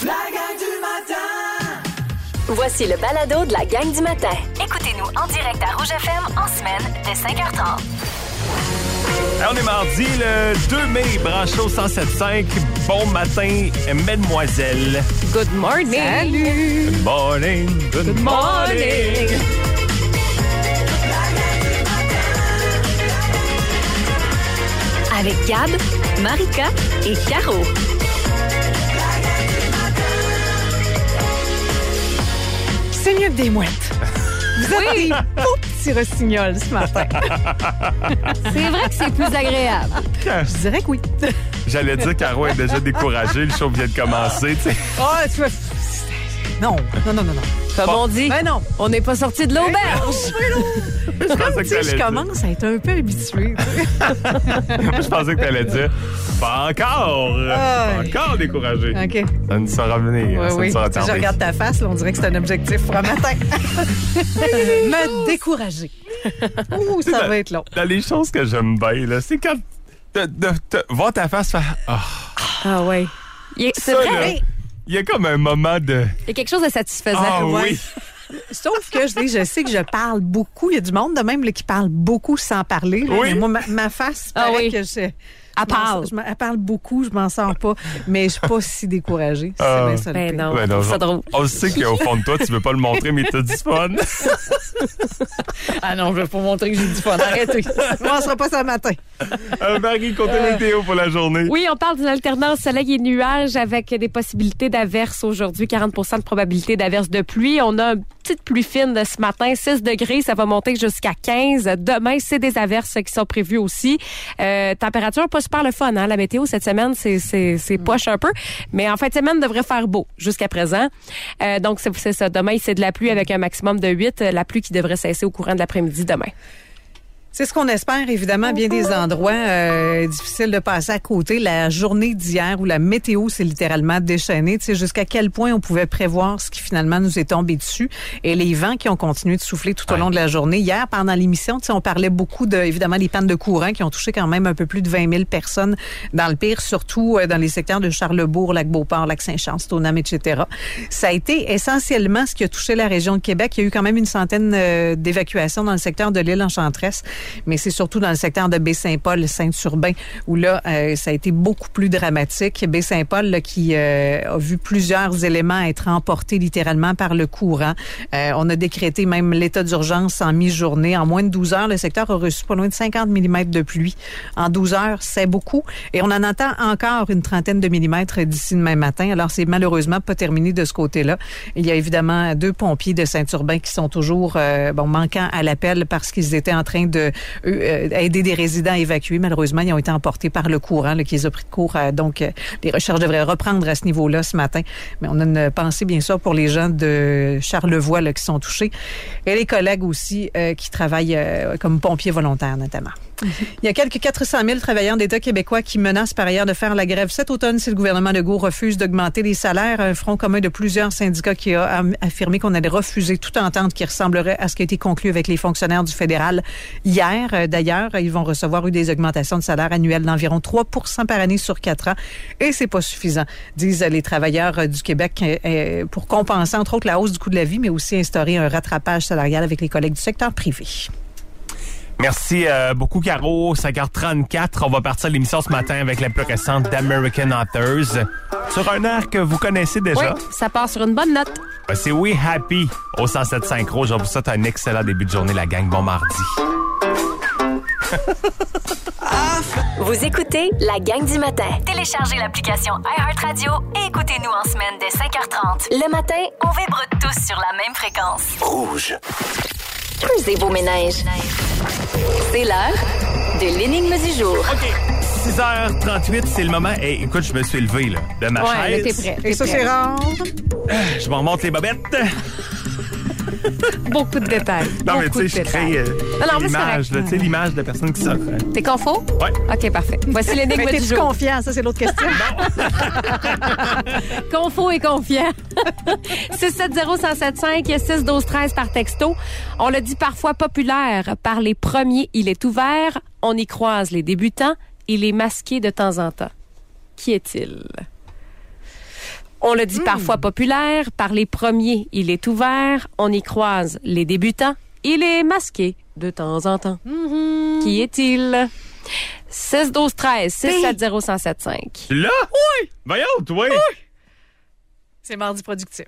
La gang du matin! Voici le balado de la gang du matin. Écoutez-nous en direct à Rouge FM en semaine dès 5h30. On est mardi, le 2 mai, branché au 107.5. Bon matin, mesdemoiselles. Good morning. Salut! Good morning. Good morning. Avec Gab, Marika et Caro. C'est mieux que des mouettes. Vous êtes des beaux petits rossignols ce matin. C'est vrai que c'est plus agréable. Je dirais que oui. J'allais dire, Caro est déjà découragée. Le show vient de commencer, tu sais. Oh, tu vois... Non. Comme on dit, Ben non. on n'est pas sorti de l'auberge. Je pensais Comme que tu sais, t'allais je dire. commence à être un peu habituée. Je pensais que t'allais dire. Pas encore. Pas Aïe. encore découragé. OK. Ça ne sera venir. Oui, ça oui. ne sera Si je tarder. regarde ta face, là, on dirait que c'est un objectif pour un matin. Me décourager. Ouh, ça va être long. Dans les choses que j'aime bien, là, c'est quand voir ta face faire. Ah ouais. C'est Ça, vrai, là, hein? il y a comme un moment de. Il y a quelque chose de satisfaisant. Ah Ouais. oui. Sauf que je sais que je parle beaucoup. Il y a du monde de même là, qui parle beaucoup sans parler. Là. Oui. Mais moi, ma face, Ah paraît oui. que je... Elle parle. Elle parle beaucoup, je m'en sors pas. Mais je suis pas si découragée. C'est Ah. bien ça le Ben pire. non, Ouais, non, c'est drôle. on sait qu'au fond de toi, tu veux pas le montrer, mais t'as du fun. Ah non, je vais pas montrer que j'ai du fun. Arrêtez. Moi, on sera pas ça matin. Marie, côté météo pour la journée. Oui, on parle d'une alternance soleil et nuages avec des possibilités d'averses aujourd'hui. 40 de probabilité d'averses de pluie. On a une petite pluie fine de ce matin, 6 degrés. Ça va monter jusqu'à 15. Demain, c'est des averses qui sont prévues aussi. Température pas super le fun, hein? La météo cette semaine, c'est poche un peu. Mais en fin de semaine, devrait faire beau jusqu'à présent. Donc, c'est ça. Demain, c'est de la pluie avec un maximum de 8. La pluie qui devrait cesser au courant de l'après-midi demain. C'est ce qu'on espère, évidemment, bien des endroits. Difficile de passer à côté. La journée d'hier où la météo s'est littéralement déchaînée, tu sais, jusqu'à quel point on pouvait prévoir ce qui finalement nous est tombé dessus et les vents qui ont continué de souffler tout au long de la journée. Hier, pendant l'émission, tu sais, on parlait beaucoup de, évidemment, des pannes de courant qui ont touché quand même un peu plus de 20 000 personnes dans le pire, surtout dans les secteurs de Charlesbourg, Lac-Beauport, Lac-Saint-Jean, Stoneham, etc. Ça a été essentiellement ce qui a touché la région de Québec. Il y a eu quand même une centaine d'évacuations dans le secteur de l'Île-Enchanteresse. Mais c'est surtout dans le secteur de Baie-Saint-Paul, Saint-Urbain, où là, ça a été beaucoup plus dramatique. Baie-Saint-Paul, là, qui a vu plusieurs éléments être emportés littéralement par le courant. On a décrété même l'état d'urgence en mi-journée. En moins de 12 heures, le secteur a reçu pas loin de 50 mm de pluie. En 12 heures, c'est beaucoup. Et on en attend encore une trentaine de millimètres d'ici demain matin. Alors, c'est malheureusement pas terminé de ce côté-là. Il y a évidemment 2 pompiers de Saint-Urbain qui sont toujours manquants à l'appel parce qu'ils étaient en train de aider des résidents à évacuer. Malheureusement, ils ont été emportés par le courant là, qui les a pris de court. Donc, les recherches devraient reprendre à ce niveau-là ce matin. Mais on a une pensée, bien sûr, pour les gens de Charlevoix là, qui sont touchés et les collègues aussi qui travaillent comme pompiers volontaires, notamment. Il y a quelques 400 000 travailleurs d'État québécois qui menacent par ailleurs de faire la grève cet automne si le gouvernement Legault refuse d'augmenter les salaires. Un front commun de plusieurs syndicats qui a affirmé qu'on allait refuser toute entente qui ressemblerait à ce qui a été conclu avec les fonctionnaires du fédéral hier. D'ailleurs, ils vont recevoir des augmentations de salaire annuelles d'environ 3 % par année sur 4 ans. Et c'est pas suffisant, disent les travailleurs du Québec, pour compenser, entre autres, la hausse du coût de la vie, mais aussi instaurer un rattrapage salarial avec les collègues du secteur privé. Merci beaucoup, Caro. 5h34. On va partir l'émission ce matin avec la plus récente d'American Authors. Sur un air que vous connaissez déjà. Oui, ça part sur une bonne note. C'est We Happy au 107.5 Rouge. Je vous souhaite un excellent début de journée, la gang. Bon mardi. Vous écoutez la gang du matin. Téléchargez l'application iHeartRadio et écoutez-nous en semaine dès 5h30. Le matin, On vibre tous sur la même fréquence. Rouge. creusez vos ménages. C'est l'heure de l'énigme du jour. OK. 6h38, c'est le moment. Hey, écoute, je me suis levé là, de ma Ouais, là, chaise. t'es prêt. Et ça, c'est rare. Je me remonte les bobettes. Beaucoup de détails. Non, mais Beaucoup tu sais, de je crée détails. Non, mais c'est l'image, correct. là, tu sais, l'image de la personne qui s'offre. T'es confo? Ouais. OK, parfait. Voici l'énigme Mais du t'es-tu jour. confiant? Ça, c'est l'autre question. Confo et confiant. 670-1075, 612-13 par texto. On le dit parfois populaire. Par les premiers, il est ouvert. On y croise les débutants. Il est masqué de temps en temps. Qui est-il? On le dit parfois populaire. Par les premiers, il est ouvert. On y croise les débutants. Il est masqué de temps en temps. Qui est-il? 6-12-13, 670-1075. Là? Oui! Voyons, toi! C'est mardi productif.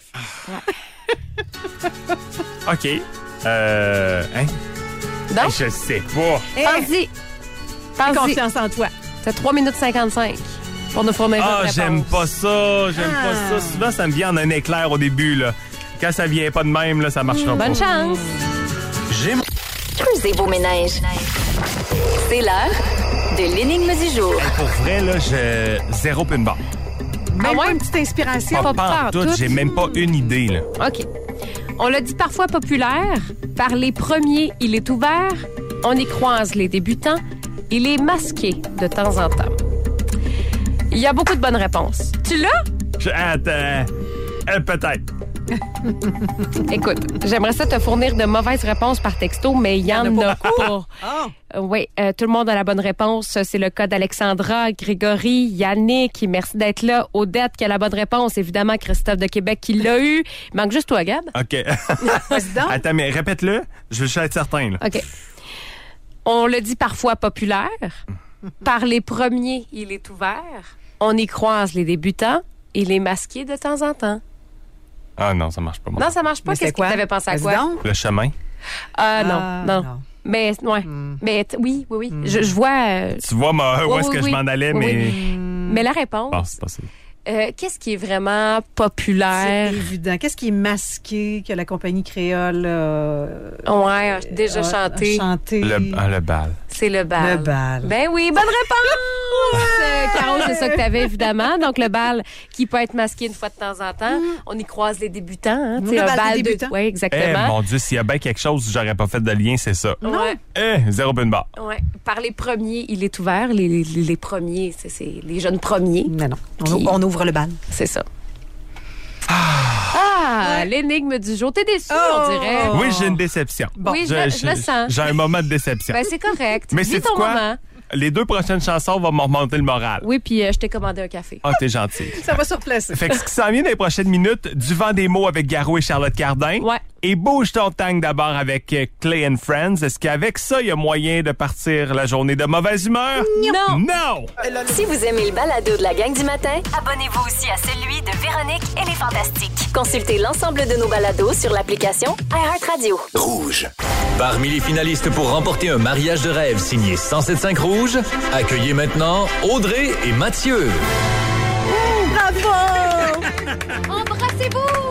OK. Hein? Donc, Je sais pas. pense-y. Pense-y. Confiance en toi. C'est 3 minutes 55 pour nous fournir Ah, une réponse. j'aime pas ça. J'aime pas ça. Souvent, ça me vient en un éclair au début, là. Quand ça vient pas de même, là, ça marchera pas. Bonne chance. J'ai Creusez vos ménages. C'est l'heure de l'énigme du jour. Pour vrai, là, j'ai zéro pin bar. Même ouais? pas une petite inspiration. Pas Tout, tout. j'ai même pas une idée, là. OK. On l'a dit parfois populaire. Par les premiers, il est ouvert. On y croise les débutants. Il est masqué de temps en temps. Il y a beaucoup de bonnes réponses. Tu l'as? Attends. Peut-être. Écoute, j'aimerais ça te fournir de mauvaises réponses par texto, mais il y en a pas. Oui, tout le monde a la bonne réponse. C'est le cas d'Alexandra, Grégory, Yannick. Merci d'être là. Odette qui a la bonne réponse. Évidemment, Christophe de Québec qui l'a eu. Il manque juste toi, Gab. OK. Vas-y donc. Attends, mais répète-le. Je veux être certain, là. OK. On le dit parfois populaire. Par les premiers, il est ouvert. On y croise les débutants. Il est masqué de temps en temps. Ah non, ça marche pas. Moi. Non, ça marche pas. Mais c'est Qu'est-ce que quoi? tu avais pensé à Vas-y quoi? donc. Le chemin. Non. Mais, ouais. Mais, oui. Je vois... Tu vois où est-ce que oui. je m'en allais, Oui. mais... Mais la réponse, Bon, c'est pas ça. qu'est-ce qui est vraiment populaire? C'est évident. Qu'est-ce qui est masqué que la compagnie créole Ouais, a déjà chanté. chanté? Le bal. C'est le bal. Le bal. Ben oui, bonne réponse! Caro, c'est ça que t'avais, évidemment. Donc, le bal qui peut être masqué une fois de temps en temps. On y croise les débutants. Hein, Le bal des débutants. Oui, Eh, exactement. mon Dieu, s'il y a bien quelque chose où j'aurais pas fait de lien, c'est ça. Ouais. Zéro pin bar. Ouais. Par les premiers, il est ouvert. Les premiers, c'est les jeunes premiers. Non. Puis- On ouvre le bal. C'est ça. L'énigme du jour. T'es déçu, on dirait. Oui, j'ai une déception. Oui, je le sens. J'ai un moment de déception. Ben, c'est correct. Mais Vis c'est ton quoi? moment. Les 2 prochaines chansons vont me remonter le moral. Oui, puis je t'ai commandé un café. Ah, t'es gentil. Ça va surplacer. Fait que ce qui s'en vient dans les prochaines minutes, du vent des mots avec Garou et Charlotte Cardin. Ouais. Et bouge ton tank d'abord avec Clay and Friends. Est-ce qu'avec ça, il y a moyen de partir la journée de mauvaise humeur? Non. Non! Si vous aimez le balado de la gang du matin, abonnez-vous aussi à celui de Véronique et les Fantastiques. Consultez l'ensemble de nos balados sur l'application iHeartRadio. Rouge. Parmi les finalistes pour remporter un mariage de rêve signé 107.5 Rouge, accueillez maintenant Audrey et Mathieu. Embrassez-vous!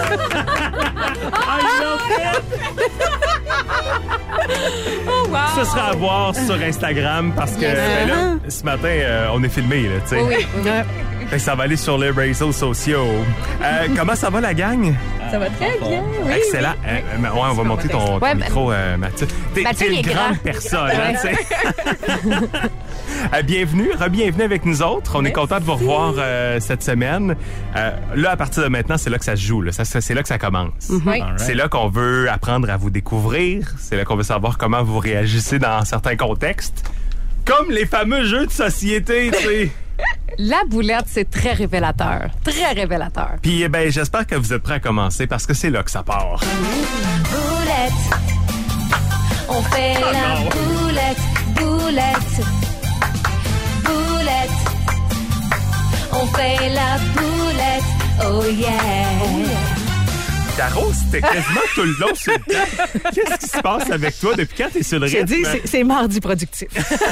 Ce sera à voir sur Instagram parce que ben là, ce matin, on est filmé, là, tu sais. Oui. Fait que ça va aller sur les réseaux sociaux. Comment ça va, la gang? Ça va très bien. Oui, Excellent. Ouais, on va monter ton Ouais, micro, Mathieu. Mathieu, T'es il une est grande grand. personne, hein, tu sais. Bienvenue, re-bienvenue avec nous autres. On est content de vous revoir cette semaine. Là, à partir de maintenant, c'est là que ça se joue. Là. C'est là que ça commence. Oui. C'est là qu'on veut apprendre à vous découvrir. C'est là qu'on veut savoir comment vous réagissez dans certains contextes. Comme les fameux jeux de société, tu sais. La boulette, c'est très révélateur. Très révélateur. Puis, ben, j'espère que vous êtes prêts à commencer parce que c'est là que ça part. Boulette. On fait la non. boulette. Boulette. On fait la boulette. Oh yeah. Caro, c'était quasiment tout le long sur le temps. Qu'est-ce qui se passe avec toi depuis quand t'es sur le J'ai rythme? dit, c'est mardi productif.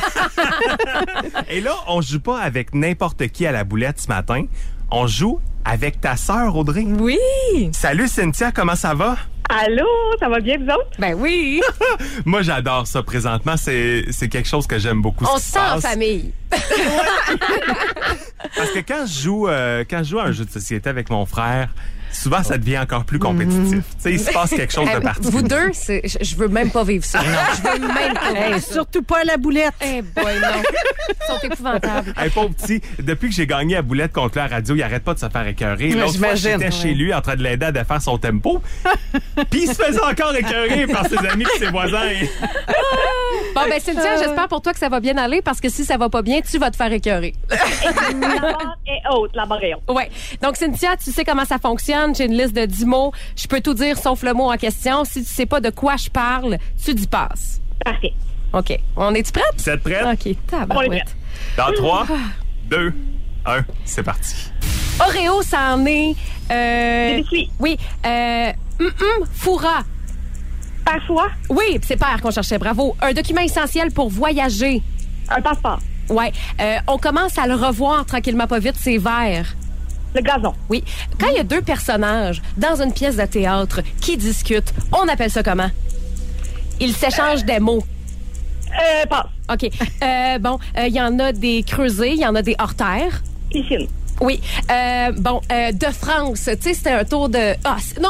Et là, on joue pas avec n'importe qui à la boulette ce matin. On joue avec ta sœur, Audrey. Oui. Salut, Cynthia, comment ça va? Allô, ça va bien, vous autres? Ben oui. Moi, j'adore ça présentement. C'est quelque chose que j'aime beaucoup. On ce se qui sent en passe. famille. Parce que quand je joue à un jeu de société avec mon frère, souvent, ça devient encore plus compétitif. Tu sais, il se passe quelque chose de particulier. Vous deux, je veux même pas vivre ça. Je veux même pas vivre ça. Surtout pas à la boulette. Eh boy, non. Ils sont épouvantables. Hey, pauvre petit, depuis que j'ai gagné à boulette contre la radio, il arrête pas de se faire écœurer. L'autre fois, j'étais chez lui en train de l'aider à défaire son tempo. Puis il se faisait encore écœurer par ses amis et ses voisins. Bon, ben Cynthia, j'espère pour toi que ça va bien aller parce que si ça va pas bien, tu vas te faire écœurer. La barre est haute, la barre est haute. Ouais. Donc, Cynthia, tu sais comment ça fonctionne. J'ai une liste de 10 mots. Je peux tout dire sauf le mot en question. Si tu sais pas de quoi je parle, tu dis passe. Parfait. OK. On est-tu prête? Vous êtes prête? OK. Tabarouette. Dans 3, 2, 1, c'est parti. Oreo, ça en est... Des biscuits. Oui. Foura. Parfois, Oui, c'est père qu'on cherchait. Bravo. Un document essentiel pour voyager. un passeport. Ouais. On commence à le revoir tranquillement pas vite, c'est vert. Le gazon. Oui. Quand il y a deux personnages dans une pièce de théâtre qui discutent, on appelle ça comment? Ils s'échangent des mots. Passe. OK. Il y en a des creusés, il y en a des hors-terre. Piscine. Oui. De France. Tu sais, c'était un tour de... Ah, non,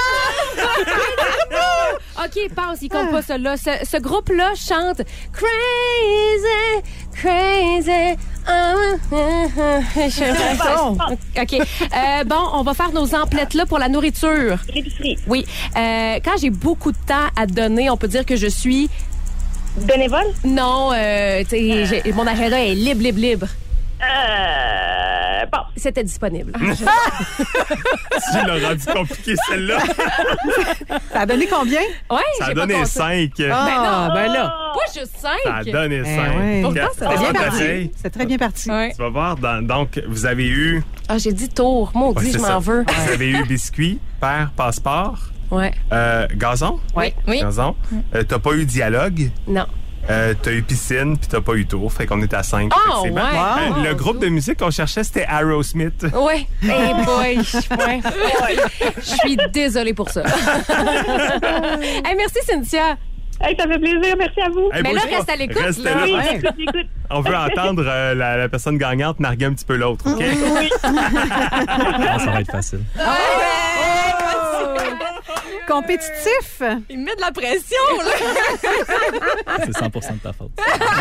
OK, passe, il compte pas celui-là. Ce groupe-là chante Crazy, Crazy. OK. On va faire nos emplettes là pour la nourriture. L'épicerie. Oui. Quand j'ai beaucoup de temps à donner, on peut dire que je suis... Bénévole. Non, mon agenda est libre. Passe. C'était disponible. Tu l'as rendu compliqué, celle-là. Ça a donné combien? Ouais, Ça a j'ai pas donné compté. 5. Ah, ben là. Pas juste 5. Ça a donné 5. ouais. Pourtant, C'est bien parti. C'est très bien parti. Ouais. Tu vas voir, donc, vous avez eu... Ah, j'ai dit tour. Maudit, Ouais, c'est je ça. m'en veux. Vous avez eu biscuit, père, passeport, Ouais. gazon. Oui. Gazon. T'as pas eu dialogue. Non. T'as eu piscine, puis t'as pas eu tour. Fait qu'on est à 5. Oh, effectivement. ouais. Le groupe de musique qu'on cherchait, c'était Aerosmith. Ouais. Hey boy. Ouais. Je suis désolée pour ça. Hey, merci, Cynthia. Hey, ça fait plaisir. Merci à vous. Hey, Mais bouge là, pas. reste à l'écoute, Restez là. là. Oui, ouais. j'écoute. On veut entendre la personne gagnante narguer un petit peu l'autre, OK? Ça va être facile. Compétitif. Il me met de la pression, là. C'est 100% de ta faute.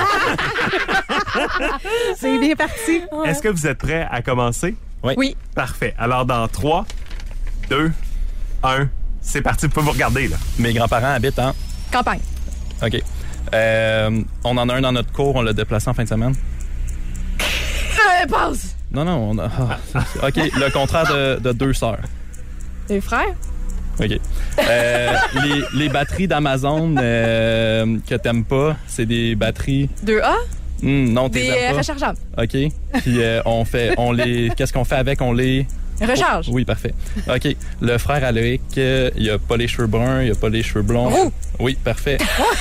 C'est bien parti. Est-ce que vous êtes prêts à commencer? Oui. Parfait. Alors, dans 3, 2, 1, c'est parti. Vous pouvez vous regarder, là. Mes grands-parents habitent en... Campagne. OK. On en a un dans notre cour, on l'a déplacé en fin de semaine. Passe. Non, on a... OK, le contraire de 2 sœurs. Tes frères? OK. Les batteries d'Amazon que t'aimes pas, c'est des batteries... 2A? Non, t'es Des aimes pas. rechargeables. OK. Puis qu'est-ce qu'on fait avec? On les... Recharge. Oui, parfait. OK. Le frère à Loïc, il a pas les cheveux bruns, il a pas les cheveux blonds. Roux. Oui, parfait.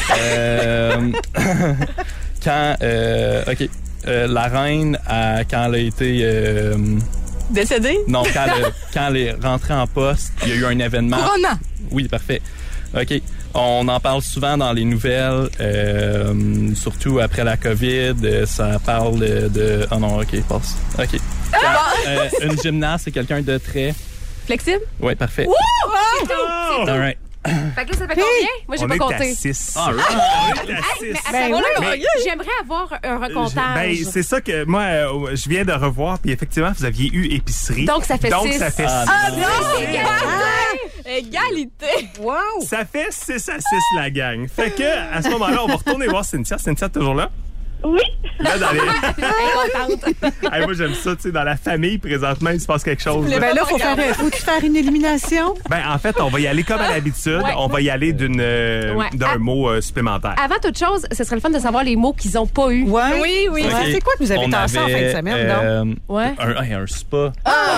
OK. La reine, quand elle a été... Décédé? non, quand elle est rentrée en poste, il y a eu un événement. Couronnement. Oui, parfait. OK. On en parle souvent dans les nouvelles, surtout après la COVID. Ça parle de... Oh non, OK, passe. OK. Une gymnaste, c'est quelqu'un de très... Flexible? Oui, parfait. C'est tout. All right. Fait que là, ça fait combien? Moi, j'ai On pas est compté. à 6. All right. On est à 6. Mais à Ben ce moment-là, oui. j'aimerais avoir un recomptage. Ben, c'est ça que moi, je viens de revoir, puis effectivement, vous aviez eu épicerie. Donc, ça fait 6. ça fait Ah, 6. non! Égalité! Wow. Ça fait 6 à 6, la gang. Fait que, à ce moment-là, on va retourner voir Cynthia. Cynthia, toujours là? Oui. Là, dans les... Contente. Hey, moi, j'aime ça, tu sais, dans la famille, présentement, il se passe quelque chose. là. Ben là, faut-tu faire une élimination? Ben, en fait, on va y aller comme à l'habitude. Ouais. On va y aller d'un mot supplémentaire. Avant toute chose, ce serait le fun de savoir les mots qu'ils ont pas eu. Ouais. Oui. Ouais. OK. C'est quoi que vous avez On tassé en fin de avait, semaine, non? Ouais. Un spa.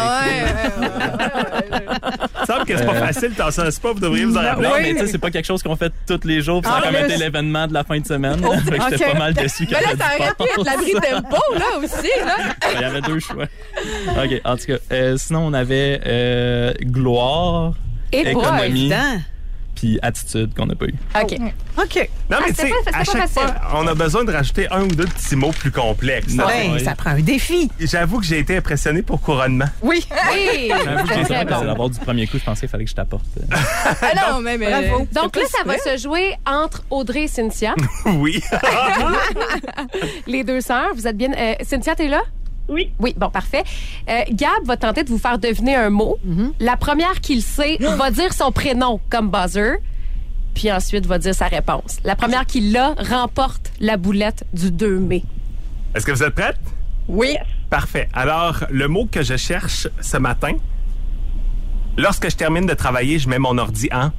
Il semble que c'est pas facile, t'en sais pas, vous devriez vous en rappeler. Non, Oui. mais tu sais, c'est pas quelque chose qu'on fait tous les jours. puis Ça a En comme été plus. l'événement de la fin de semaine. Fait que j'étais OK. pas mal déçu qu'il y Mais là, avait ça du aurait pu être sport. l'abri tempo, là, aussi, là. Il y avait 2 choix. OK, en tout cas. Sinon, on avait gloire, Et Pas économie, évident. puis attitude qu'on n'a pas eu. OK. OK. Non, mais tu sais, à chaque fois, on a besoin de rajouter un ou deux petits mots plus complexes. Non. Ben, ça prend un défi. J'avoue que j'ai été impressionné pour couronnement. Oui. Oui! J'avoue que j'ai Très essayé bon. d'avoir du premier coup, je pensais qu'il fallait que je t'apporte. Ah non, mais Bravo. Donc là, C'est ça va pas se jouer entre Audrey et Cynthia, Oui. les deux sœurs. Vous êtes bien... Cynthia, t'es là? Oui. Oui, bon, parfait. Gab va tenter de vous faire deviner un mot. La première qui le sait va dire son prénom comme buzzer, puis ensuite va dire sa réponse. La première qui l'a remporte la boulette du 2 mai. Est-ce que vous êtes prête? Oui. Parfait. Alors, le mot que je cherche ce matin, lorsque je termine de travailler, je mets mon ordi en...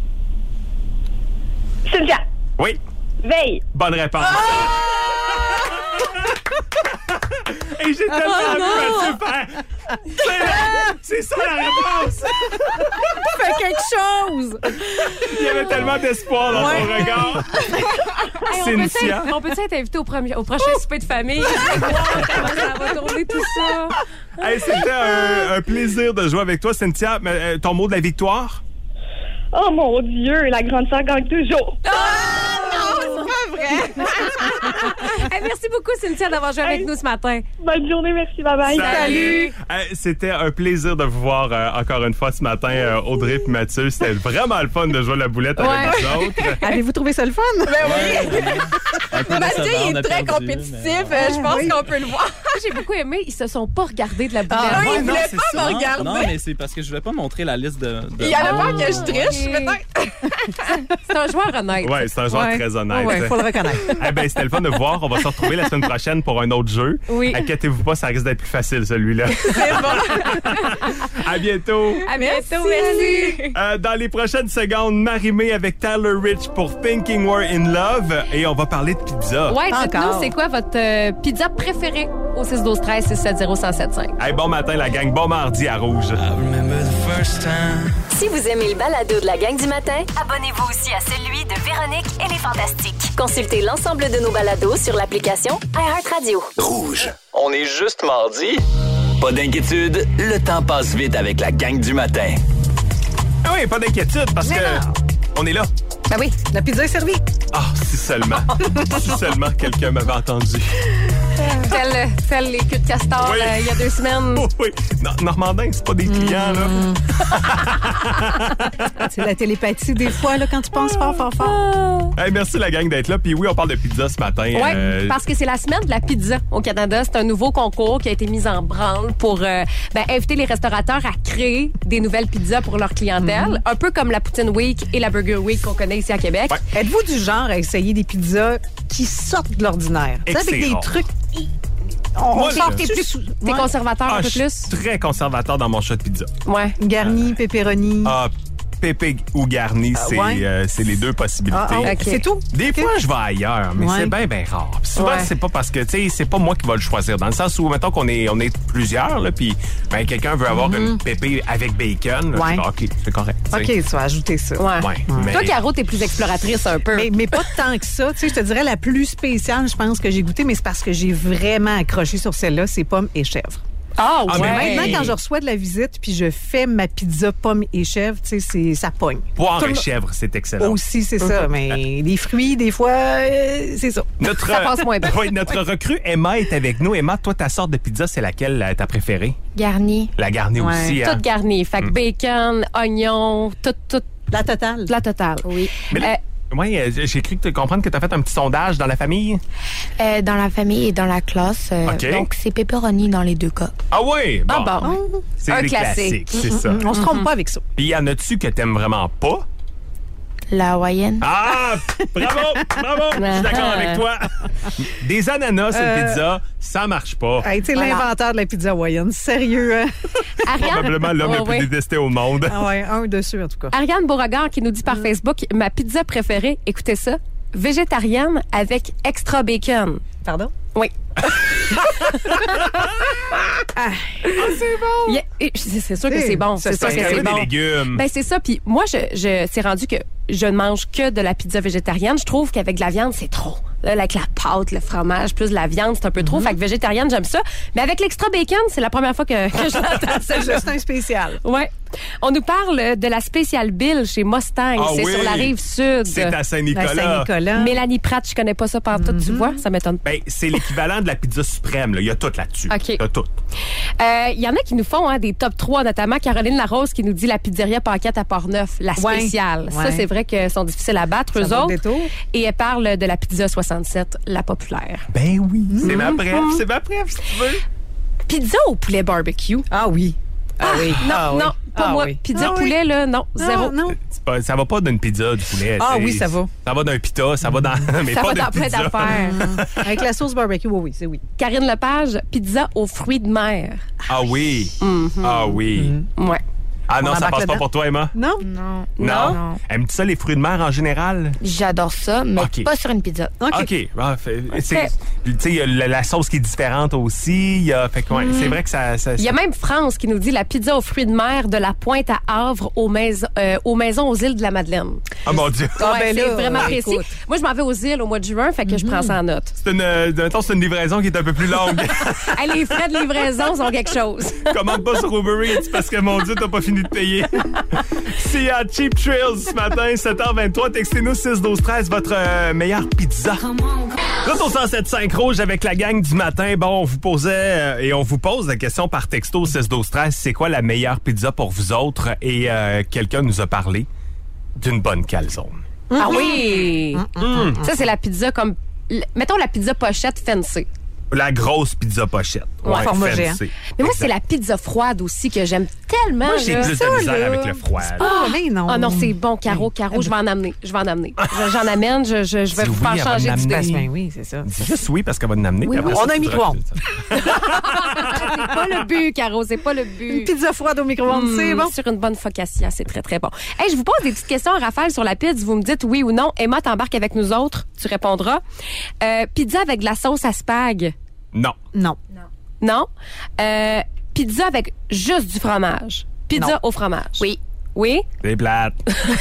Cynthia. Oui. Veille. Bonne réponse. Et j'ai tellement envie de le faire. C'est ça la réponse. Fais quelque chose. Il y avait tellement d'espoir dans ton regard. Hey, Cynthia. on peut être invité au prochain souper de famille? Voir comment ça va tourner tout ça. Hey, c'était un plaisir de jouer avec toi, Cynthia. Mais, ton mot de la victoire? Oh mon Dieu, la grande sœur gagne toujours. Hey, merci beaucoup, Cynthia, d'avoir joué avec nous ce matin. Bonne journée, merci, bye bye. Salut! C'était un plaisir de vous voir encore une fois ce matin, Audrey et Mathieu. C'était vraiment le fun de jouer la boulette avec vous autres. Avez-vous trouvé ça le fun? Mathieu, il est très compétitif. Je pense qu'on peut le voir. J'ai beaucoup aimé. Ils se sont pas regardés de la boulette. Ah, oui, il non, voulait c'est pas ça. me regarder. Non, mais c'est parce que je voulais pas montrer la liste de Il y avait peur que je triche, Oui. peut-être. C'est un joueur honnête. Oui, c'est un joueur très honnête. Oui, il faut le reconnaître. Eh ben, c'était le fun de vous voir. On va se retrouver la semaine prochaine pour un autre jeu. Oui. Inquiétez-vous pas, ça risque d'être plus facile, celui-là. C'est bon. À bientôt. À bientôt, merci. Dans les prochaines secondes, Marie-Mé avec Tyler Rich pour Thinking We're in Love. Et on va parler de pizza. Ouais, dites-nous, Encore. c'est quoi votre pizza préférée au 6-12-13 670-1075? Hey, bon matin, la gang. Bon mardi à Rouge. Si vous aimez le balado de la gang du matin, abonnez-vous aussi à celui de Véronique et les Fantastiques. Consultez l'ensemble de nos balados sur l'application iHeartRadio. Rouge. On est juste mardi. Pas d'inquiétude, le temps passe vite avec la gang du matin. Ah oui, pas d'inquiétude parce que on est là. Ben oui, la pizza est servie. Ah, si seulement. Si seulement quelqu'un m'avait entendu. Tel les culs de castor Oui. il y a 2 semaines. Oh, oui. Normandin, c'est pas des clients, là. C'est la télépathie des fois, là, quand tu penses fort, fort, fort. Hey, merci la gang d'être là. Puis oui, on parle de pizza ce matin. Oui, parce que c'est la semaine de la pizza au Canada. C'est un nouveau concours qui a été mis en branle pour inviter les restaurateurs à créer des nouvelles pizzas pour leur clientèle. Un peu comme la Poutine Week et la Burger Week qu'on connaît ici à Québec. Ouais. Êtes-vous du genre à essayer des pizzas qui sortent de l'ordinaire? Tu sais, avec des Excellent. trucs... Moi, sort je- T'es conservateur un peu je suis plus? très conservateur dans mon chat de pizza. Ouais. Garni, pepperoni. Ah, pépé ou garni, ouais. c'est les deux possibilités. Ok. C'est tout? Des fois, je vais ailleurs, mais Ouais. c'est bien rare. Puis souvent, Ouais. c'est pas parce que, tu sais, c'est pas moi qui va le choisir. Dans le sens où, mettons qu'on est plusieurs, là, puis quelqu'un veut avoir une pépé avec bacon. Là, Ouais. je dis, OK, c'est correct. tu sais. OK, tu vas ajouter ça. Ouais. Ouais, mais- Toi, Caro, t'es plus exploratrice un peu. Mais pas tant que ça. Tu sais, je te dirais la plus spéciale, je pense, que j'ai goûté, mais c'est parce que j'ai vraiment accroché sur celle-là, c'est pommes et chèvres. Ah, Ah, mais ouais. Maintenant, quand je reçois de la visite puis je fais ma pizza pommes et chèvres, tu sais, ça pogne. Poire Tout et le- chèvre, c'est excellent. Aussi, c'est ça. Mais les fruits, des fois, c'est ça. Notre, Ça passe moins bien. Oui, notre recrue Emma est avec nous. Emma, toi, ta sorte de pizza, c'est laquelle ta préférée? Garni. La garnie Ouais. aussi, hein? Tout garni. Fait que bacon, oignon, tout La totale. la totale. Oui. Mais là, j'ai cru comprendre que tu as fait un petit sondage dans la famille. Dans la famille et dans la classe. OK. Donc, c'est pepperoni dans les deux cas. Ah oui? Bon. Ah bon. C'est Un des classique. classiques, c'est ça. On se trompe pas avec ça. Puis y en a-tu que t'aimes vraiment pas? La hawaïenne. Ah! Bravo! Bravo! Je suis d'accord avec toi. Des ananas sur une pizza, ça marche pas. Hey, tu sais, Voilà. l'inventeur de la pizza hawaïenne. Sérieux, hein? Probablement l'homme le plus Ouais. détesté au monde. Ah ouais, un dessus, en tout cas. Ariane Beauregard qui nous dit par Facebook, ma pizza préférée, écoutez ça, végétarienne avec extra bacon. Pardon? Oui. C'est bon! C'est sûr que c'est bon. Ça, C'est sûr Parce que qu'il y c'est a des bon. légumes. Ben c'est ça. Puis moi, c'est rendu que je ne mange que de la pizza végétarienne. Je trouve qu'avec de la viande, c'est trop. Là, avec la pâte, le fromage, plus la viande, c'est un peu trop. Fait que végétarienne, j'aime ça. Mais avec l'extra bacon, c'est la première fois que je l'entends. C'est juste un spécial. Ouais. On nous parle de la spéciale Bill chez Mustang. C'est sur la rive sud. C'est à Saint-Nicolas. Mélanie Pratt, je connais pas ça partout, tu vois? Ça m'étonne pas. Ben, c'est l'équivalent de la pizza suprême. Là. Il y a tout là-dessus. OK. Il y a tout. Il y en a qui nous font des top 3, notamment Caroline Larose qui nous dit la pizzeria Paquette à Portneuf, la spéciale. Ouais. Ça, c'est vrai qu'elles sont difficiles à battre, eux autres. Et elle parle de la pizza 67, la populaire. Ben oui. C'est ma préf, si tu veux. Pizza au poulet barbecue. Ah oui. Non, pas moi. Oui. Pizza poulet, là, non, zéro. Non. Ça va pas d'une pizza du poulet. Oui, ça va. Ça va d'un pita, ça va dans... mais Ça pas va d'une dans plein pizza. d'affaires. Avec la sauce barbecue, oui, c'est oui. Karine Lepage, pizza aux fruits de mer. Ah oui. Ah oui. Ouais. Ah non, On ça embarque passe pas là-dedans? pour toi, Emma? Non? Non. Aimes-tu ça, les fruits de mer en général? J'adore ça, mais OK. pas sur une pizza. OK. OK. Tu sais, il y a la sauce qui est différente aussi. C'est vrai que ça... Il y a même France qui nous dit la pizza aux fruits de mer de la Pointe à Havre aux maisons aux îles de la Madeleine. Oh mon Dieu. C'est là, vraiment précis. écoute. Moi, je m'en vais aux îles au mois de juin, fait que je prends ça en note. C'est une livraison qui est un peu plus longue. Hey, les frais de livraison sont quelque chose. Commande pas sur Uber Eats parce que, mon Dieu, t'as pas fini de payer. C'est à Cheap Thrills ce matin, 7h23. Textez-nous 6-12-13, votre meilleure pizza. Là, au 107.5 Rouge avec la gang du matin. Bon, on vous posait et on vous pose la question par texto 6-12-13. C'est quoi la meilleure pizza pour vous autres? Et quelqu'un nous a parlé d'une bonne calzone. Ah oui! Ça, c'est la pizza comme... Mettons la pizza pochette fancy. La grosse pizza pochette. Ouais, format géant. fancy. Mais moi, Exact. c'est la pizza froide aussi que j'aime tellement. Moi, j'ai là. plus de misère avec le froid. Mais non. Ah non, c'est bon, Caro, je vais en amener. J'en amène, je vais Dis vous faire oui, changer elle va en d'idée. amener. Ben oui, c'est ça. Dis juste oui parce qu'elle va nous amener. Oui, puis après oui. ça, On a un tu diras micro-ondes. que c'est ça. C'est pas le but, Caro, c'est pas le Une but. pizza froide au micro-ondes, c'est bon. Sur une bonne focaccia, c'est très, très bon. Hey, je vous pose des petites questions, Raphaël, sur la pizza. Vous me dites oui ou non. Emma, t'embarques avec nous autres. Tu répondras. Pizza avec de la sauce à spag. Non. Non. Non. Pizza avec juste du fromage. Pizza Non. au fromage. Oui. Oui. C'est plate.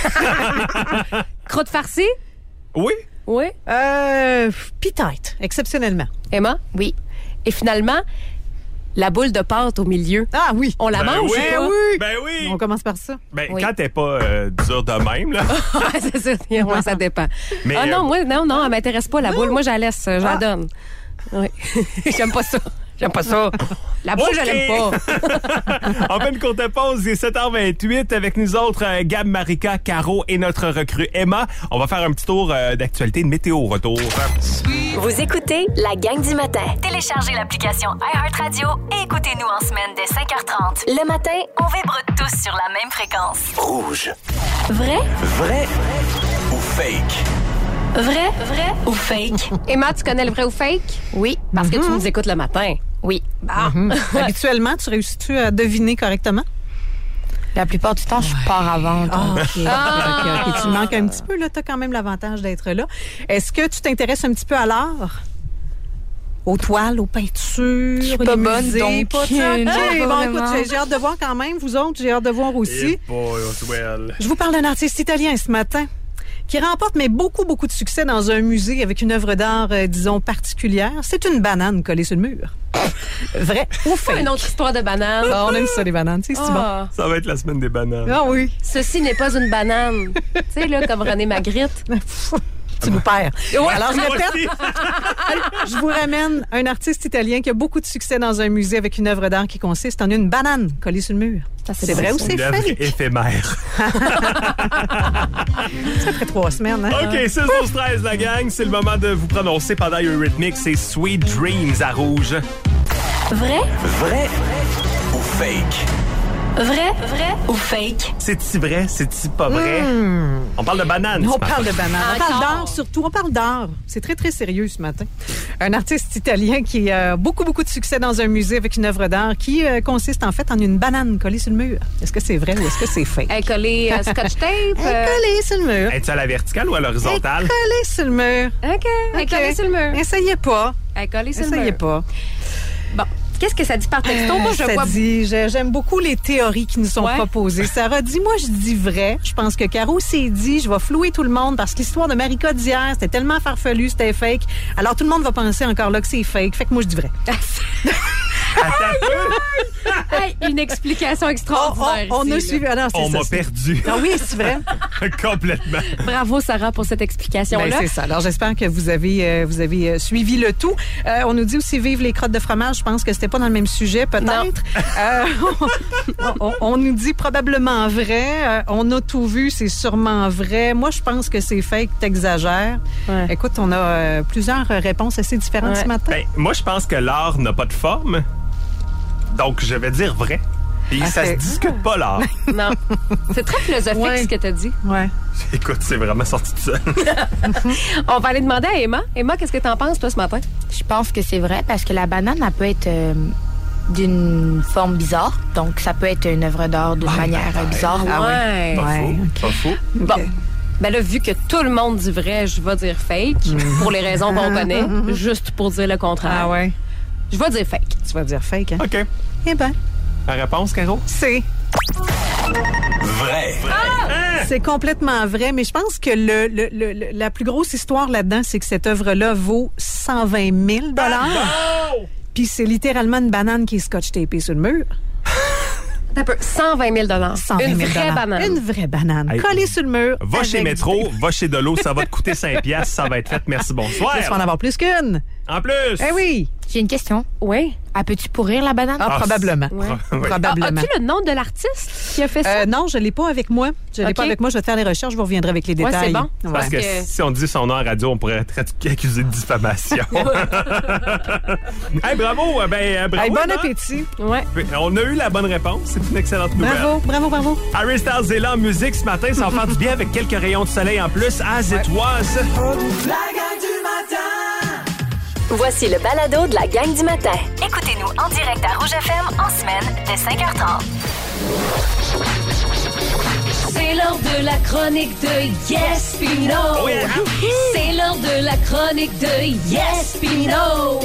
Croûte farcie. Oui. Oui. Peut-être, exceptionnellement. Emma. Oui. Et finalement, la boule de pâte au milieu. Ah oui. On la mange oui, ou pas? oui. Ben oui. On commence par ça. Ben, Oui. quand t'es pas dur de même, là. Ouais, c'est ça. Ouais, ça dépend. Mais, ah non, moi, non, elle m'intéresse pas, la boule. Moi, je la laisse, je la donne. Oui. J'aime pas ça. J'aime pas ça. La boule, je l'aime pas. On fait une courte pause, il est 7h28. Avec nous autres, Gab, Marika, Caro et notre recrue Emma. On va faire un petit tour d'actualité de météo au retour. Vous écoutez la gang du matin. Téléchargez l'application iHeartRadio et écoutez-nous en semaine dès 5h30. Le matin, on vibre tous sur la même fréquence. Rouge. Vrai? Vrai ou fake? Vrai ou fake? Emma, tu connais le vrai ou fake? Oui. Parce que tu nous écoutes le matin. Oui. Habituellement, tu réussis-tu à deviner correctement? La plupart du temps, je pars avant. donc. OK. Tu manques un petit peu, là. Tu as quand même l'avantage d'être là. Est-ce que tu t'intéresses un petit peu à l'art? Aux toiles, aux peintures, suis pas les bonne, musées, donc, pas de ça? non, Hey, pas bon, vraiment. écoute, j'ai hâte de voir quand même, vous autres, j'ai hâte de voir aussi. Well. Je vous parle d'un artiste italien ce matin qui remporte beaucoup de succès dans un musée avec une œuvre d'art, disons, particulière. C'est une banane collée sur le mur. Vrai ou Pas fake? une autre histoire de banane. Ah, on aime ça, les bananes. C'est si bon. Ah. Ça va être la semaine des bananes. Ah oui. Ceci n'est pas une banane. Tu sais, là, comme René Magritte. Tu nous perds. Ouais, Alors, je Moi répète, aussi. je vous ramène un artiste italien qui a beaucoup de succès dans un musée avec une œuvre d'art qui consiste en une banane collée sur le mur. C'est vrai ou c'est Une œuvre fake? éphémère. Ça fait 3 semaines, hein? OK, 6-12-13, la gang. C'est le moment de vous prononcer pendant Eurythmics. C'est Sweet Dreams à Rouge. Vrai? Vrai ou fake? Vrai ou fake? C'est-tu vrai? C'est-tu pas vrai? On parle de bananes. On ce matin. parle de banane. On parle Encore? d'art surtout. On parle d'art. C'est très, très sérieux ce matin. Un artiste italien qui a beaucoup de succès dans un musée avec une œuvre d'art qui consiste en fait en une banane collée sur le mur. Est-ce que c'est vrai ou est-ce que c'est fake? Elle est collée scotch tape. Collée sur le mur. Es-tu à la verticale ou à l'horizontale? Collée sur le mur. OK. Elle est collée sur le mur. Essayez pas. Elle est collée sur le Essayez mur. pas. Bon. Qu'est-ce que ça dit par texto? Moi, je ça vois... dit, j'aime beaucoup les théories qui nous sont Ouais. proposées. Sarah dit, moi, je dis vrai. Je pense que Caro s'est dit, je vais flouer tout le monde parce que l'histoire de Marika d'hier, c'était tellement farfelu, c'était fake. Alors, tout le monde va penser encore là que c'est fake. Fait que moi, je dis vrai. Hey, une explication extraordinaire. On a ici, suivi. là. Ah non, c'est On ça, m'a c'est- perdu. Ah oui, c'est vrai. Complètement. Bravo, Sarah, pour cette explication-là. Ben, c'est ça. Alors, j'espère que vous avez suivi le tout. On nous dit aussi vive les crottes de fromage. Je pense que c'était pas dans le même sujet, peut-être. On nous dit probablement vrai. On a tout vu, c'est sûrement vrai. Moi, je pense que c'est fake, t'exagères. Ouais. Écoute, on a plusieurs réponses assez différentes Ouais. ce matin. Ben, moi, je pense que l'art n'a pas de forme. Donc, je vais dire vrai. Et ça se discute pas, l'art. Non. C'est très philosophique Ouais. ce que tu as dit. Ouais. Écoute, c'est vraiment sorti de ça. On va aller demander à Emma. Emma, qu'est-ce que t'en penses, toi, ce matin? Je pense que c'est vrai parce que la banane, elle peut être d'une forme bizarre. Donc, ça peut être une œuvre d'art d'une manière bizarre. Ah ouais. Pas Ouais, fou. ok. Pas fou. Bon. Ben là, vu que tout le monde dit vrai, je vais dire fake, pour les raisons qu'on connaît, juste pour dire le contraire. Ah ouais. Je vais dire fake. Tu vas dire fake, hein? OK. Eh ben, La réponse, Caro? c'est... Vrai. C'est complètement vrai, mais je pense que la plus grosse histoire là-dedans, c'est que cette œuvre-là vaut 120 000 Puis c'est littéralement une banane qui est scotch-tapée sur le mur. Un peu. 120 000 120 000 Une vraie banane. Une vraie banane. Hey, Collée sur le mur. Va avec chez du Métro, tape. va chez Delo, ça va te coûter 5 piastres, ça va être fait. Merci, bonsoir. Il faut en avoir plus qu'une. En plus. Eh oui. J'ai une question. Oui. Elle peut-tu pourrir la banane? Ah, probablement. Ouais. Oui. Probablement. As-tu le nom de l'artiste qui a fait ça? Non, je l'ai pas avec moi. Je l'ai Ok. pas avec moi. Je vais te faire les recherches. Je vous reviendrai avec les Ouais, détails. c'est bon. Ouais. Parce que que- si on dit son nom à radio, on pourrait être accusé de diffamation. Hey, bravo. Bravo. Hey, bon Emma. appétit. Ouais. On a eu la bonne réponse. C'est une excellente nouvelle. Bravo, bravo, bravo. Harry Styles est là en musique ce matin. Ça va faire du bien avec quelques rayons de soleil en plus. Azétoise. La gang du matin. Voici le balado de la gang du matin. Écoutez-nous en direct à Rouge FM en semaine dès 5h30. C'est l'heure de la chronique de Yes Pino. Oh yeah. C'est l'heure de la chronique de Yes Pino.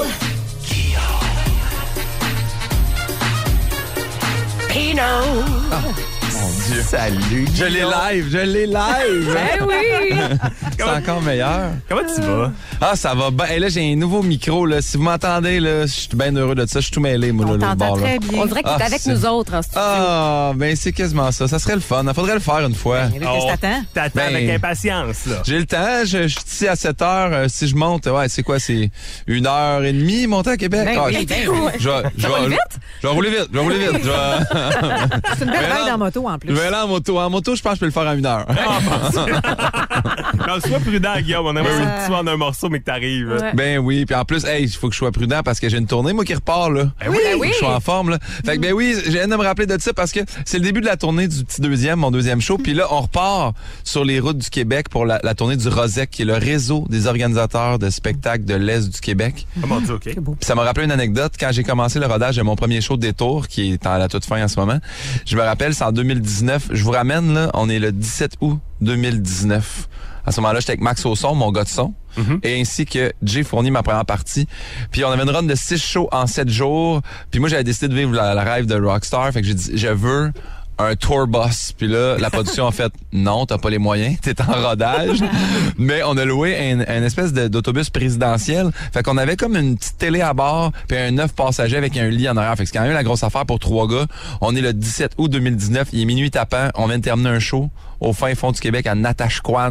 Mon Dieu. Salut. Je l'ai live. Ben oui! C'est encore meilleur. Comment tu vas? Ah, ça va bien. Et là, j'ai un nouveau micro. Là. Si vous m'entendez, là, je suis bien heureux de ça. Je suis tout mêlé, moi, On là, le t'entend bord, là. très bien. On dirait que t'es Ah, avec c'est- nous autres en studio. Ah, ben c'est quasiment ça. Ça serait le fun. Il faudrait le faire une fois. Qu'est-ce que t'attends? T'attends Ben- avec impatience, là. J'ai le temps, je suis ici à 7 heures. Si je monte, ouais, c'est quoi? C'est 1h30 monter à Québec? Ben Ah, oui, je- ben oui. je vais- je vais- roule vite? Je vais rouler vite. Je vais rouler vite. C'est une belle Ben ride non. en moto, en plus. Je vais aller en moto. En moto, je pense que je peux le faire en 1 heure. Non, sois prudent, Guillaume. On aimerait que tu sois en un morceau, mais que t'arrives. Ouais. Ben oui, puis en plus, hey, il faut que je sois prudent parce que j'ai une tournée, moi, qui repart, là. oui. Ben Faut oui. que je sois en forme, là. Fait que, ben oui, je viens de me rappeler de ça parce que c'est le début de la tournée du petit deuxième, mon deuxième show. Puis là, on repart sur les routes du Québec pour la tournée du ROSEC, qui est le réseau des organisateurs de spectacles de l'Est du Québec. Oh mon Dieu, OK. Puis ça m'a rappelé une anecdote. Quand j'ai commencé le rodage de mon premier show de Détour, qui est à la toute fin en ce moment, je me rappelle, c'est en 2019. Je vous ramène, là, on est le 17 août 2019. À ce moment-là, j'étais avec Max au son, mon gars de son, et ainsi que Jay Fournier, ma première partie. Puis on avait une run de 6 shows en 7 jours. Puis moi, j'avais décidé de vivre la rêve de rockstar. Fait que j'ai dit, je veux un tour bus. Puis là, la production a fait, non, t'as pas les moyens, t'es en rodage. Mais on a loué un espèce d'autobus présidentiel. Fait qu'on avait comme une petite télé à bord, puis un 9 passagers avec un lit en arrière. Fait que c'est quand même la grosse affaire pour 3 gars. On est le 17 août 2019, il est minuit tapant, on vient de terminer un show au fin fond du Québec, à Natashquan,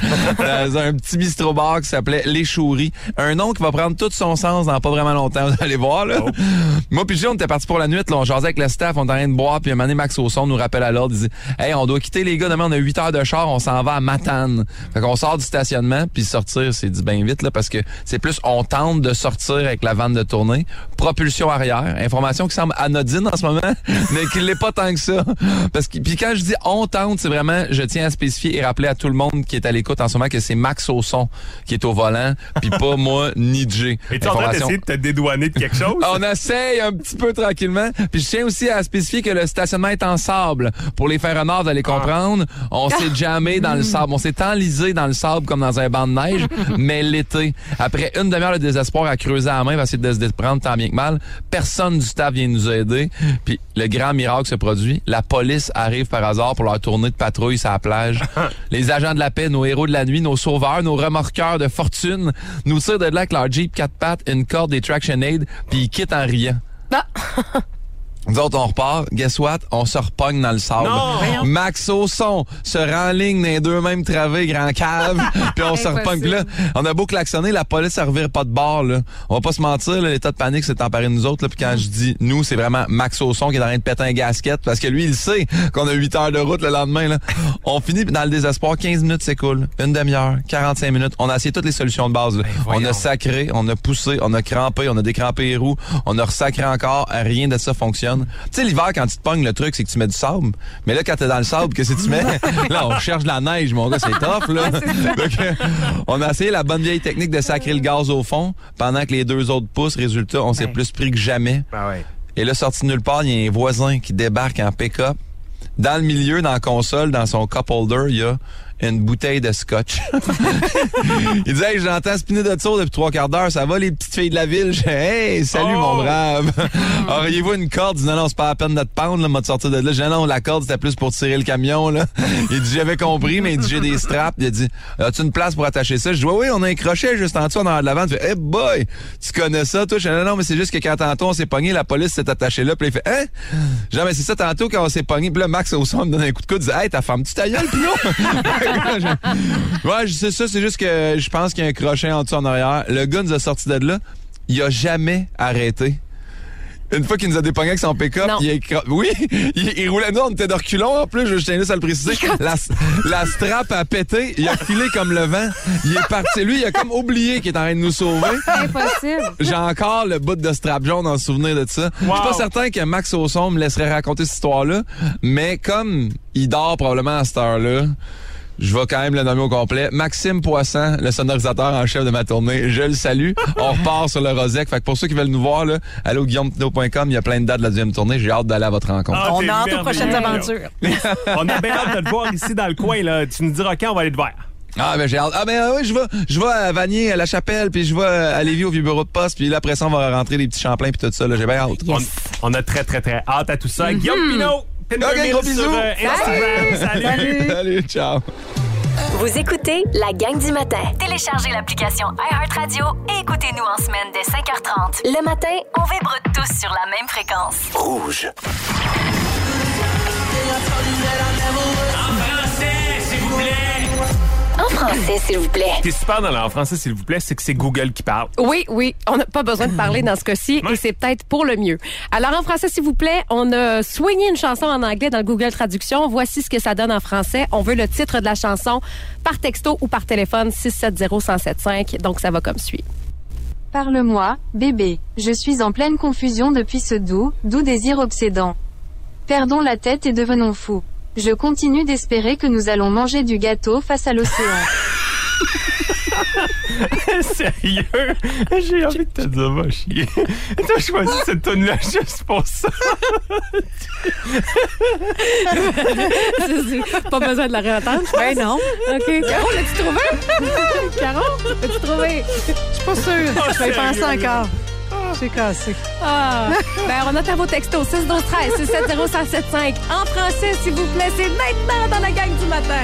dans un petit bistrot-bar qui s'appelait Les Chouris. Un nom qui va prendre tout son sens dans pas vraiment longtemps, vous allez voir, là. Moi puis Jay, on était partis pour la nuit, là, on jasait avec le staff, on était en train de boire, puis un moment donné, Max au son nous rappelle à l'ordre, il dit « Hey, on doit quitter les gars, demain on a 8 heures de char, on s'en va à Matane. » Fait qu'on sort du stationnement, puis sortir, c'est dit bien vite, là, parce que c'est plus, on tente de sortir avec la vanne de tournée, propulsion arrière, information qui semble anodine en ce moment, mais qui l'est pas tant que ça. Parce que, puis quand je dis on tente, c'est vraiment, je tiens à spécifier et rappeler à tout le monde qui est à l'écoute en ce moment que c'est Max au son qui est au volant, puis pas moi ni Jay. Es-tu en train d'essayer de te dédouaner de quelque chose? On essaye un petit peu tranquillement. Puis je tiens aussi à spécifier que le stationnement est en sable. Pour les faire honneur de les comprendre, on s'est jamais dans le sable. On s'est enlisé dans le sable comme dans un banc de neige, mais l'été, après une demi-heure de désespoir à creuser à la main, va essayer de se déprendre tant bien que mal, personne du staff vient nous aider. Puis le grand miracle se produit. La police arrive par hasard pour leur tournée de patrouille sur la plage. Les agents de la paix, nos héros de la nuit, nos sauveurs, nos remorqueurs de fortune, nous tirent de là avec leur Jeep 4 pattes, une corde des Traction Aid, puis ils quittent en riant. Nous autres, on repart. Guess what? On se repogne dans le sable. Non! Max Ausson se renligne dans les deux mêmes travées, grand cave. Puis on se repogne. Puis là, on a beau klaxonner, la police, ça revire pas de bord, là. On va pas se mentir, là, l'état de panique s'est emparé de nous autres, là. Puis quand je dis nous, c'est vraiment Max Ausson qui est en train de péter un gasket parce que lui, il sait qu'on a 8 heures de route le lendemain, là. On finit dans le désespoir. 15 minutes s'écoulent. Une demi-heure, 45 minutes. On a essayé toutes les solutions de base, là. On a sacré, on a poussé, on a crampé, on a décrampé les roues, on a ressacré encore. Rien de ça fonctionne. Tu sais, l'hiver, quand tu te pognes, le truc, c'est que tu mets du sable. Mais là, quand t'es dans le sable, qu'est-ce que tu mets? Là, on cherche de la neige, mon gars, c'est tough, là. Donc, on a essayé la bonne vieille technique de sacrer le gaz au fond pendant que les deux autres poussent. Résultat, on s'est plus pris que jamais. Et là, sorti de nulle part, il y a un voisin qui débarque en pick-up. Dans le milieu, dans la console, dans son cup holder, il y a une bouteille de scotch. Il dit, hey, j'entends spinner de tour depuis 3 quarts d'heure. Ça va, les petites filles de la ville? Hey, salut, mon brave. Auriez-vous une corde? Il dit, non, c'est pas la peine de te pendre, là, m'a de sortir de là. J'ai dit, non, la corde, c'était plus pour tirer le camion, là. Il dit, j'avais compris, mais il dit, j'ai des straps. Il a dit, as-tu une place pour attacher ça? Je dis, oui, on a un crochet juste en dessous, en arrière de la vente. Il fait, hey boy, tu connais ça, toi? Je dis, non, mais c'est juste que quand tantôt on s'est pogné, la police s'est attachée là. Puis il fait, hein? Genre, mais c'est ça, tantôt, quand on s'est pogné. Puis là, Max, au son, me donne un coup de coude. Il dit, hey, ta femme, tu ta gueule, pis non? Ouais, c'est ça, c'est juste que je pense qu'il y a un crochet en dessous en arrière. Le gars nous a sorti de là. Il a jamais arrêté. Une fois qu'il nous a dépogné avec son pick-up, il roulait. Nous, on était de reculons en plus, je tiens juste à le préciser. La strap a pété, il a filé comme le vent. Il est parti. Lui, il a comme oublié qu'il est en train de nous sauver. Impossible. J'ai encore le bout de strap jaune en souvenir de ça. Je suis pas certain que Max Ausson me laisserait raconter cette histoire-là, mais comme il dort probablement à cette heure-là, je vais quand même le nommer au complet. Maxime Poisson, le sonorisateur en chef de ma tournée. Je le salue. On repart sur le Rosec. Fait que pour ceux qui veulent nous voir, là, allez au guillaumepinot.com. Il y a plein de dates de la deuxième tournée. J'ai hâte d'aller à votre rencontre. On a hâte aux prochaines aventures. On a bien hâte de te voir ici dans le coin, là. Tu nous diras quand on va aller te voir. Ah, ben j'ai hâte. Ah, ben oui, je vais à Vanier, à La Chapelle, puis je vais à Lévis, au vieux bureau de poste, puis là, après ça, on va rentrer les petits Champlains, puis tout ça, là. J'ai bien hâte. Yes. On a très, très, très hâte à tout ça. Guillaume Pinot, OK, gros bisous. sur Instagram. Salut. Salut, ciao. Vous écoutez la gang du matin. Téléchargez l'application iHeartRadio et écoutez-nous en semaine dès 5h30. Le matin, on vibre tous sur la même fréquence. Rouge. En français, s'il vous plaît. En français, s'il vous plaît. Ce qui est super dans en français, s'il vous plaît, c'est que c'est Google qui parle. Oui, on n'a pas besoin de parler dans ce cas-ci et c'est peut-être pour le mieux. Alors, en français, s'il vous plaît, on a swingé une chanson en anglais dans le Google Traduction. Voici ce que ça donne en français. On veut le titre de la chanson par texto ou par téléphone 670-1075. Donc, ça va comme suit. Parle-moi, bébé. Je suis en pleine confusion depuis ce doux désir obsédant. Perdons la tête et devenons fous. Je continue d'espérer que nous allons manger du gâteau face à l'océan. Sérieux? J'ai envie de te dire, va chier. T'as choisi cette tune-là juste pour ça. Pas besoin de la réentendre. Ben non. OK. Caro, l'as-tu trouvé? Caro, l'as-tu trouvé? Je suis pas sûre. Je vais y penser encore. J'ai cassé. Ben, on attend vos textos 612-13 670-1075. En français, s'il vous plaît, c'est maintenant dans la gang du matin.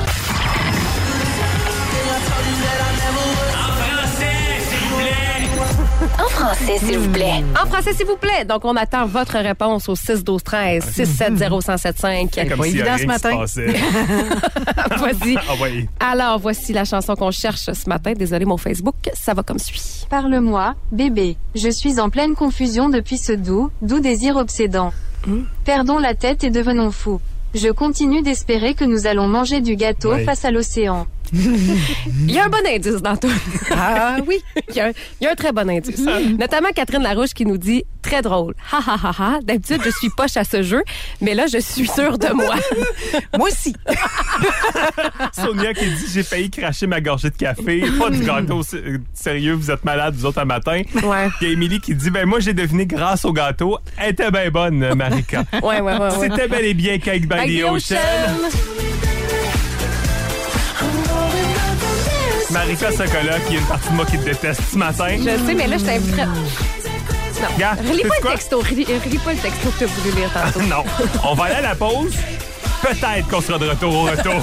En français, s'il vous plaît. En français, s'il vous plaît. Donc, on attend votre réponse au 612-13 670-1075. Comme si évident ce matin. Voici. Ah, oui. Alors, voici la chanson qu'on cherche ce matin. Désolé, mon Facebook, ça va comme suit. Parle-moi, bébé. Je suis en pleine confusion depuis ce doux désir obsédant. Perdons la tête et devenons fous. Je continue d'espérer que nous allons manger du gâteau face à l'océan. Il y a un bon indice dans tout. Ah oui. Il y a un très bon indice. Notamment Catherine Larouche qui nous dit « Très drôle. Ha, ha, ha, ha. D'habitude, je suis poche à ce jeu, mais là, je suis sûre de moi. » Moi aussi. Sonia qui dit « J'ai failli cracher ma gorgée de café. Pas du gâteau. Sérieux, vous êtes malade, vous autres, un matin. » Ouais. Il y a Émilie qui dit « Ben moi, j'ai deviné grâce au gâteau. Elle était bien bonne, Marika. Ouais. C'était bel et bien Cake by the Ocean. » Marika Sokola, qui est une partie de moi qui te déteste ce matin. Je sais, mais là, je t'inviterais. Non. Regarde, Relis pas le texto. Relis pas le texto que tu as voulu lire tantôt. Non. On va aller à la pause. peut-être qu'on sera de retour au retour.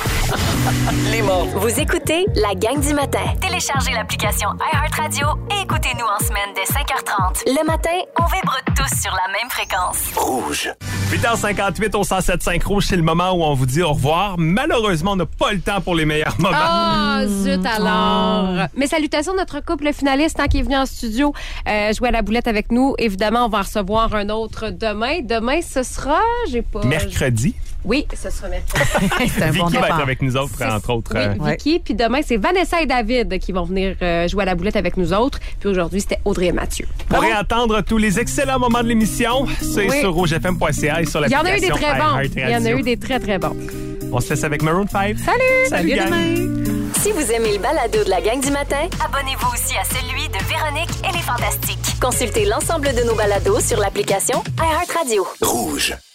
Vous écoutez la gang du matin. Téléchargez l'application iHeartRadio et écoutez-nous en semaine dès 5h30. Le matin, on vibre tous sur la même fréquence. Rouge. 8h58 au 107.5 Rouge, c'est le moment où on vous dit au revoir. Malheureusement, on n'a pas le temps pour les meilleurs moments. Ah, zut alors. Mais salutations à notre couple finaliste qui est venu en studio jouer à la boulette avec nous. Évidemment, on va en recevoir un autre demain. Demain, ce sera... Mercredi. Oui, ce sera mercredi. Vicky va être avec nous autres, entre autres. Oui, Vicky. Puis demain, c'est Vanessa et David qui vont venir jouer à la boulette avec nous autres. Puis aujourd'hui, c'était Audrey et Mathieu. Pour réentendre tous les excellents moments de l'émission, c'est sur rougefm.ca et sur l'application. Il y en a eu des très bons. Il y en a eu des très, très bons. On se laisse avec Maroon 5. Salut demain. Si vous aimez le balado de la gang du matin, abonnez-vous aussi à celui de Véronique et les Fantastiques. Consultez l'ensemble de nos balados sur l'application iHeartRadio. Rouge.